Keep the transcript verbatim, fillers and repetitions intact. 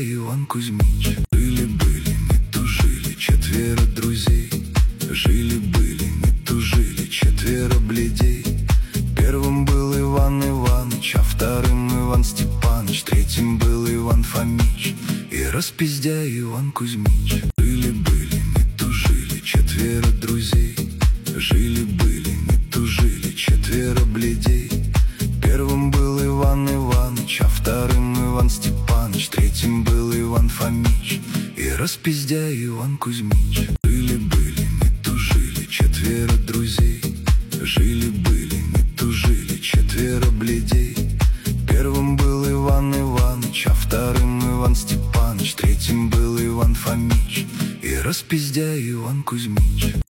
Иван Кузьмич. Жили-были, не тужили, четверо друзей. Жили-были, не тужили, четверо бледей. Первым был Иван Иваныч, а вторым Иван Степаныч, третьим был Иван Фомич и распиздяй Иван Кузьмич. Жили-были, не тужили, четверо друзей. Жили-были, не тужили, четверо бледей. Первым был Иван Иваныч, а вторым Иван Степаныч, третьим был Иван Фомич и распиздяй Иван Кузьмич. Жили-были, не тужили, четверо друзей. Жили-были, не тужили, четверо бледей. Первым был Иван Иваныч, а вторым Иван Степаныч, третьим был Иван Фомич и распиздяй Иван Кузьмич.